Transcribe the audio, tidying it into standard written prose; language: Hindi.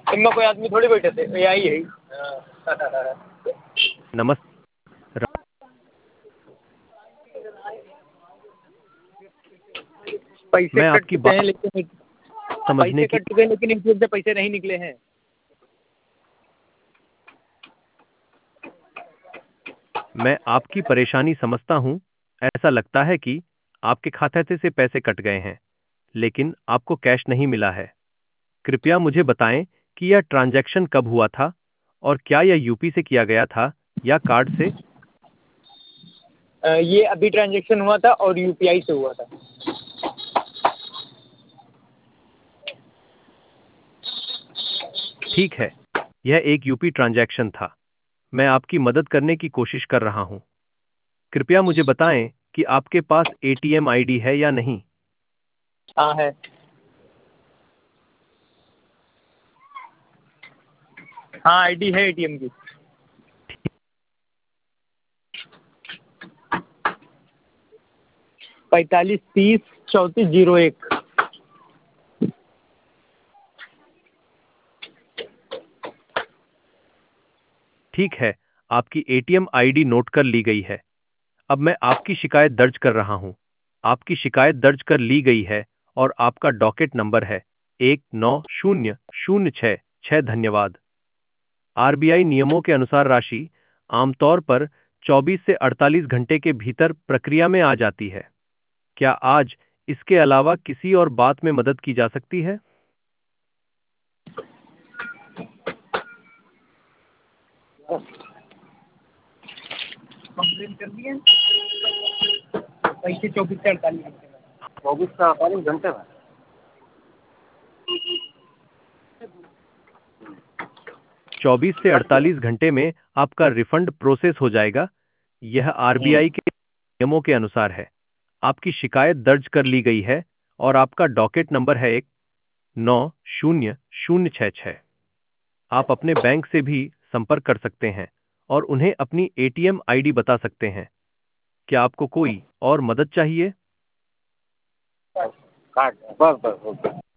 इनमें कोई आदमी थोड़ी बैठे थे, ये आई है। नमस्ते। पैसे मैं कट आपकी चुके बात हैं लेकिन समझने पैसे की कट चुके हैं लेकिन एटीएम से पैसे नहीं निकले हैं। मैं आपकी परेशानी समझता हूं। ऐसा लगता है कि आपके खाते से पैसे कट गए हैं, लेकिन आपको कैश नहीं मिला है। कृपया मुझे बताएं कि यह ट्रांजैक्शन कब हुआ था और क्या यह यूपी से किया गया था या कार्ड से। ये अभी ट्रांजेक्शन हुआ था और यूपीआई से हुआ था। ठीक है, यह एक यूपी ट्रांजैक्शन था। मैं आपकी मदद करने की कोशिश कर रहा हूं। कृपया मुझे बताएं कि आपके पास एटीएम आईडी है या नहीं। हाँ है। हाँ आईडी है एटीएम की। 4530 3401। ठीक है, आपकी एटीएम आईडी नोट कर ली गई है। अब मैं आपकी शिकायत दर्ज कर रहा हूं। आपकी शिकायत दर्ज कर ली गई है और आपका डॉकेट नंबर है 1900066। धन्यवाद। आरबीआई नियमों के अनुसार राशि आमतौर पर 24 से 48 घंटे के भीतर प्रक्रिया में आ जाती है। क्या आज इसके अलावा किसी और बात में मदद की जा सकती है? कंप्लेन कर दिए पैसे 24 से 48 घंटे में। 24 से 48 घंटे में आपका रिफंड प्रोसेस हो जाएगा। यह आरबीआई के नियमों के अनुसार है। आपकी शिकायत दर्ज कर ली गई है और आपका डॉकेट नंबर है 1900066। आप अपने बैंक से भी संपर्क कर सकते हैं और उन्हें अपनी एटीएम आईडी बता सकते हैं। क्या आपको कोई और मदद चाहिए? कार्ड बस बस।